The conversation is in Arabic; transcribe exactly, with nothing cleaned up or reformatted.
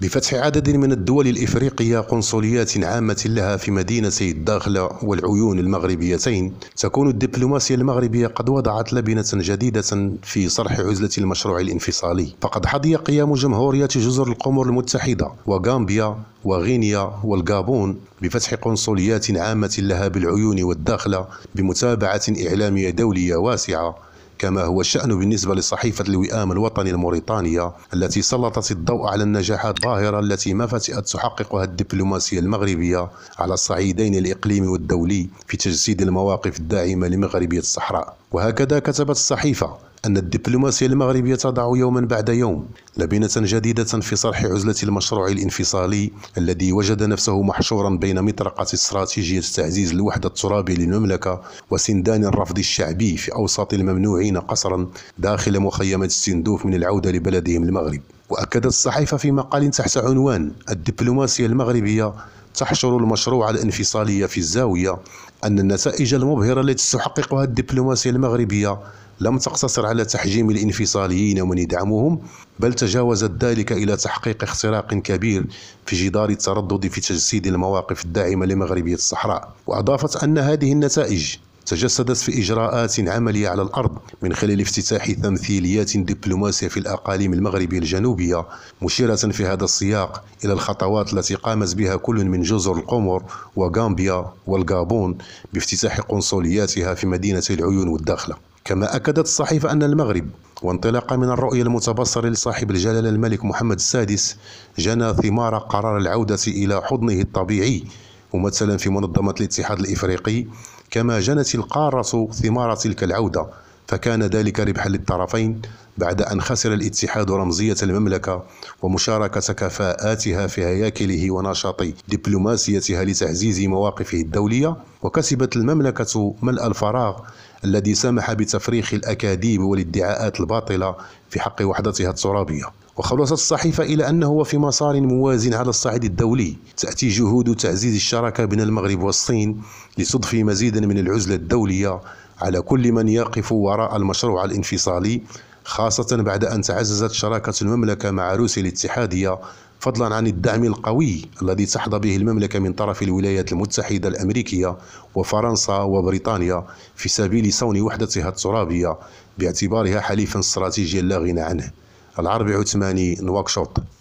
بفتح عدد من الدول الإفريقية قنصليات عامة لها في مدينتي الداخلة والعيون المغربيتين، تكون الدبلوماسية المغربية قد وضعت لبنة جديدة في صرح عزلة المشروع الانفصالي. فقد حظي قيام جمهوريات جزر القمر المتحدة وغامبيا وغينيا والغابون بفتح قنصليات عامة لها بالعيون والداخلة بمتابعة إعلامية دولية واسعة، كما هو الشأن بالنسبة لصحيفة الوئام الوطني الموريتانية التي سلطت الضوء على النجاحات الظاهرة التي ما فتئت تحققها الدبلوماسية المغربية على الصعيدين الإقليمي والدولي في تجسيد المواقف الداعمة لمغربية الصحراء. وهكذا كتبت الصحيفة أن الدبلوماسية المغربية تضع يوما بعد يوم لبنة جديدة في صرح عزلة المشروع الانفصالي الذي وجد نفسه محشورا بين مطرقة استراتيجية تعزيز الوحدة الترابية للمملكة وسندان الرفض الشعبي في أوساط الممنوعين قسرا داخل مخيمة السندوف من العودة لبلدهم المغرب. وأكدت الصحيفة في مقال تحت عنوان الدبلوماسية المغربية تحشر المشروع الانفصالي في الزاوية أن النتائج المبهرة التي تحققها الدبلوماسية المغربية لم تقتصر على تحجيم الانفصاليين ومن يدعمهم، بل تجاوزت ذلك إلى تحقيق اختراق كبير في جدار التردد في تجسيد المواقف الداعمة لمغربية الصحراء. وأضافت أن هذه النتائج تجسدت في إجراءات عملية على الأرض من خلال افتتاح تمثيليات دبلوماسية في الأقاليم المغربية الجنوبية، مشيرة في هذا السياق إلى الخطوات التي قامت بها كل من جزر القمر وغامبيا والغابون بافتتاح قنصلياتها في مدينة العيون والداخلة. كما أكدت الصحيفة أن المغرب وانطلاقا من الرؤية المتبصرة لصاحب الجلالة الملك محمد السادس جنى ثمار قرار العودة إلى حضنه الطبيعي ممثلا في منظمة الاتحاد الإفريقي، كما جنت القارة ثمار تلك العودة، فكان ذلك ربحا للطرفين بعد أن خسر الاتحاد رمزية المملكة ومشاركة كفاءاتها في هياكله ونشاط دبلوماسيتها لتعزيز مواقفه الدولية، وكسبت المملكة ملء الفراغ الذي سمح بتفريخ الأكاذيب والادعاءات الباطلة في حق وحدتها الترابية. وخلصت الصحيفة إلى أنه وفي مسار موازٍ على الصعيد الدولي تأتي جهود تعزيز الشراكة بين المغرب والصين لتضفي مزيدا من العزلة الدولية على كل من يقف وراء المشروع الانفصالي، خاصة بعد أن تعززت شراكة المملكة مع روسيا الاتحادية، فضلا عن الدعم القوي الذي تحظى به المملكة من طرف الولايات المتحدة الأمريكية وفرنسا وبريطانيا في سبيل صون وحدتها الترابية باعتبارها حليفا استراتيجيا لا غنى عنه. العربي عثماني، نواكشوط.